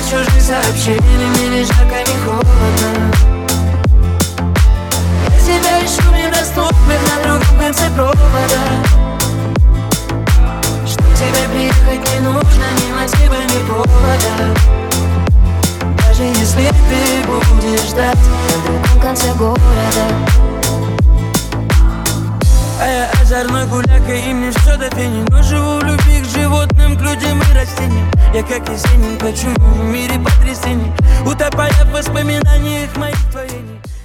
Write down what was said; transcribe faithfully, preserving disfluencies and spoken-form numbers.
от чужих сообщений, мне лишь жарко и холодно. Я тебя ищу в недоступных на другом конце провода. Чтоб тебе приехать не нужно ни мотива, ни повода. Даже если ты будешь ждать на другом конце города. А я озорной гуляка, и мне все до фени. Но живу в любви к животным, к людям и растениям. Я как Есенин кочую в мире потрясений, утопая в воспоминаниях моих творений.